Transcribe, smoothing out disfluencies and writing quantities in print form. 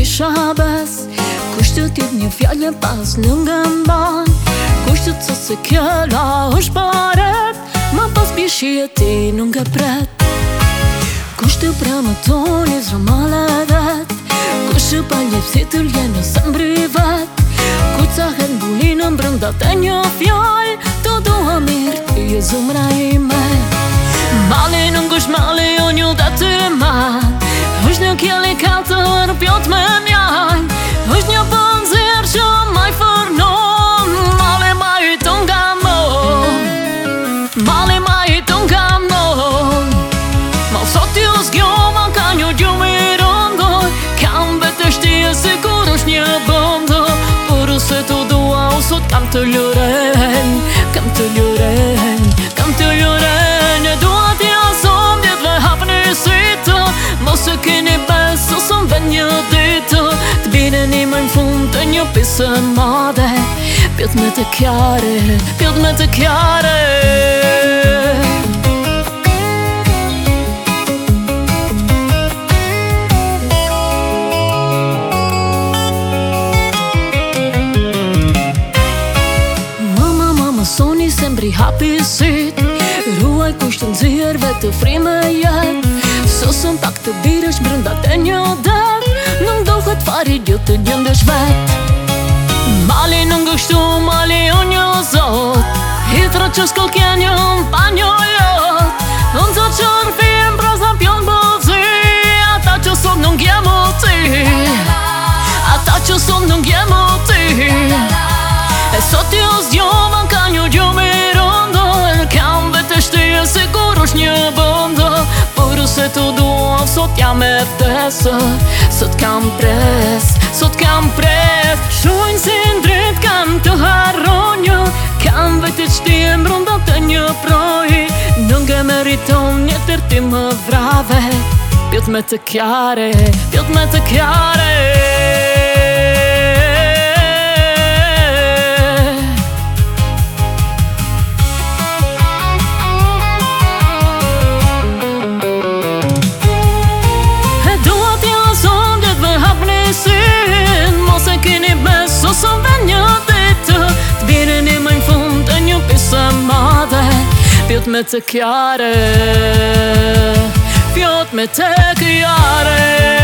kisha bes Kushtet jet një fjallë pas në nga mban Kushtet se kjella është paret Ma pas bishje ti nuk e pret Kushtet pra më toni zramale vet Kushtet pa ljepsi të ljenë në sembri vet Kucahet bulinën brënda të një fjall Të doha mirë të je zumra ime Mali nuk është mali o një dhe të mat është një kjeli katër pjot me mjaj është një pënzir që maj fërnon Mali ma i të nga mon Mali ma i të nga mon Ma sot ju s'gjo ma ka një gjumë i rëndoj Kam vete shtije si kur është një bëndo Por se të dua o sot kam të ljuren Kam të ljuren Kam të ljuren E dua t'ja som djetve hap një sytë Mos e keni beso som ven një ditë T'bine një më në fund të një pisë madhe Pjot me të kjare Pjot me të kjare Mama soni sembri hapi syt Ruaj kushtën zirve të frime jet Sosën pak të birësh brënda të një det Nuk dohet fari gjë të gjëndesh vet Mali nuk është mali o një zot Hitra që s'kall kjenjë pa një jot Unë zot që rëfim praza pjon bëzi Ata që sot nuk jemu ti Ata që sot nuk jemu ti E sot ju s'gjoma ka një gjumë i rëndo Kam vete shtije si kur është një bëndo Por se të dua sot jam e vdesë Sot kam pres Shojnë si ndrit kam të harronjë Kam vete shtije mbrënda të një proj Nuk e meriton një tërti më vrave Pjot me të kjare Pjot me të kjare Som ven një ditë T'bire një më në fund të një pisë madhe Pjot me të kjare Pjot me të kjare